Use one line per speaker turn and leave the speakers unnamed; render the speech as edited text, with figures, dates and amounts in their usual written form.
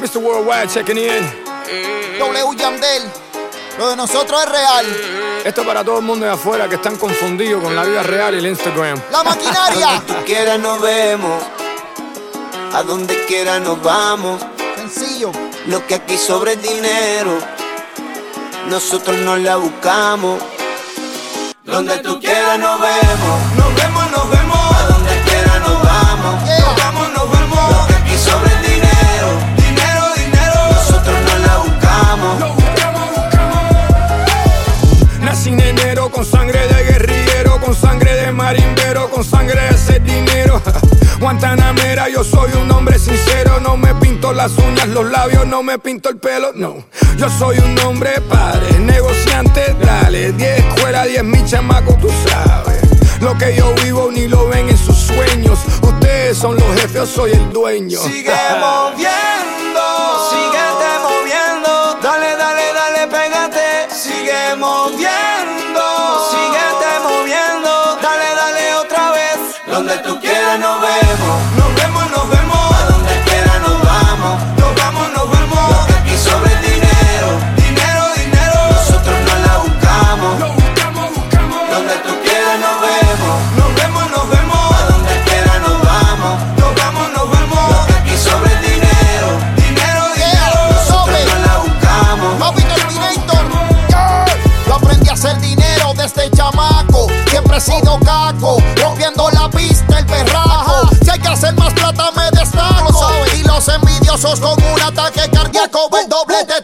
Mr. Worldwide checking in.
W Yandel, lo de nosotros es real.
Esto para todo el mundo de afuera que están confundidos con la vida real y el Instagram.
La maquinaria.
Donde tú quieras nos vemos, a donde quiera nos vamos.
Sencillo.
Lo que aquí sobra es dinero, nosotros no la buscamos. Donde tú quieras nos vemos, nos vemos, nos vemos. A donde quiera nos vamos, nos vamos, nos vemos. Lo que aquí sobra es dinero, dinero, dinero. Nosotros no la buscamos.
Lo buscamos, buscamos. Nací en enero con sangre de guerrillero, con sangre de marimbero, con sangre de hacer dinero. Guantanamera, yo soy un hombre sincero. No me pinto las uñas, los labios, no me pinto el pelo, no. Yo soy un hombre padre, negociante, dale. 10 escuelas, 10 mi chamaco, tú sabes. Lo que yo vivo ni lo ven en sus sueños. Ustedes son los jefes, yo soy el dueño.
Sigue moviendo, síguete moviendo. Dale, dale, dale, pégate. Sigue moviendo, síguete moviendo. Dale, dale otra vez. Donde tú quieras nos vemos, nos vemos, nos vemos. A donde quiera nos vamos, nos vamos, nos vemos. Lo que aquí sobra es dinero, dinero, dinero. Nosotros no la buscamos,
Lo buscamos, buscamos.
donde tú quieras nos vemos, nos vemos, nos vemos. A donde quiera nos vamos, nos vamos, nos vemos. Lo que aquí sobra es dinero, dinero, dinero. Nosotros no la buscamos.
Papi Terminator. Yo aprendí a hacer dinero desde chamaco. Siempre he sido caco, rompiendo la pista, el perraco. Si hay que hacer más plata me destaco. Y los envidiosos con un ataque cardíaco. El doble de